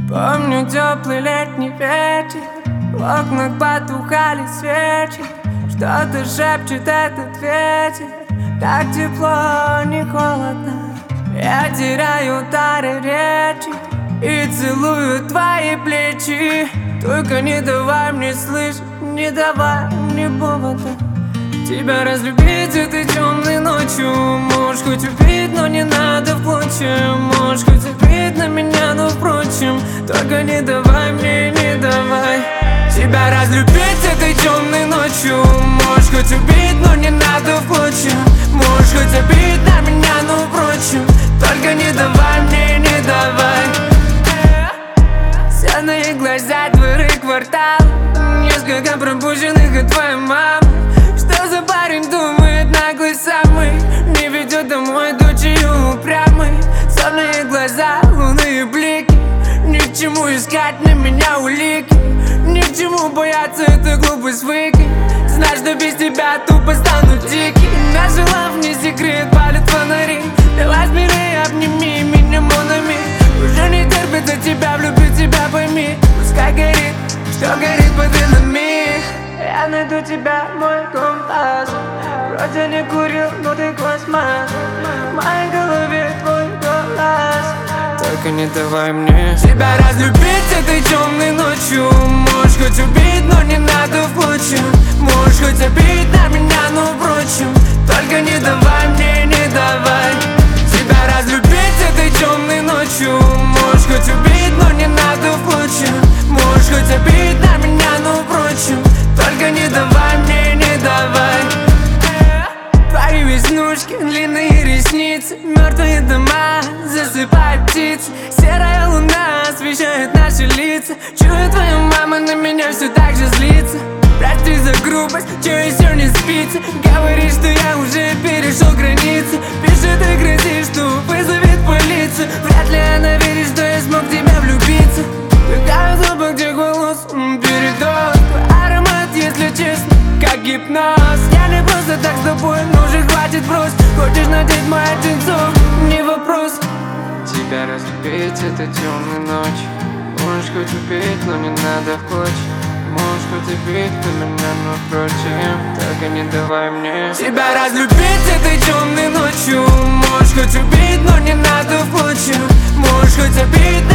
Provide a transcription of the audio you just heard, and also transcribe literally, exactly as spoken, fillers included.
Помню теплый летний вечер, в окнах потухали свечи. Что-то шепчет этот ветер, так тепло, не холодно. Я теряю дары речи и целую твои плечи. Только не давай мне слышать, не давай мне повода тебя разлюбить этой темной ночью. Можешь хоть убить, но не надо в клочья. Можешь хоть забить на меня, но впрочем, только не давай мне, не давай тебя разлюбить этой темной ночью. Можешь хоть убить, но не надо в клочья. Можешь хоть забить на меня, но впрочем, только не давай мне, не давай. Сонные глаза, дворы, квартал, несколько пропущенных от твоей мамы. Что за парень думает, наглый самый, не ведет домой дочерью упрямый. Сонные глаза, лунные блики, ни к чему искать на меня улики, ни к чему бояться, это глупость выкинь. Знай, что без тебя тупо стану дикий. Наша лав не секрет, палят фонари. Давай смелее, обними меня, монами. Уже не терпится тебя, влюбить тебя, пойми. Пускай горит, что горит под венами. Я найду тебя, мой компас. Вроде не курил, но ты космос. В моей голове твой голос. Только не давай мне тебя разлюбить этой темной ночью. Можешь хоть убить, но не надо в клочья. Можешь хоть обидеть на меня, но впрочем, только не давай мне, не давай тебя разлюбить этой темной ночью. Можешь хоть убить, но не надо в клочья. Можешь хоть обидеть на меня, но впрочем, только не давай мне, не давай. Твои веснушки, длинные ресницы, мертвые дома, засыпают птицы. Серая луна освещает наши лица. Чую, твоя мама на меня все так же злится. Прости за грубость, че еще не спится. Говорит, что я уже перешел границы. Пишет и грозит, что вызовет полицию. Вряд ли она верит, что я смог в тебя влюбиться. Вдыхаю запах тех волос, передоз. Твой аромат, если честно, как гипноз. Я не просто так с тобой, но уже хватит брось. Хочешь надеть мои одинцов, не вопрос. Тебя разлюбить этой темной ночью. Можешь хоть убить, но не надо в клочья. Можешь хоть убить на меня, но впрочем, только не давай мне тебя разлюбить этой темной ночью. Можешь хоть убить, но не надо в клочья. Можешь хоть обидеть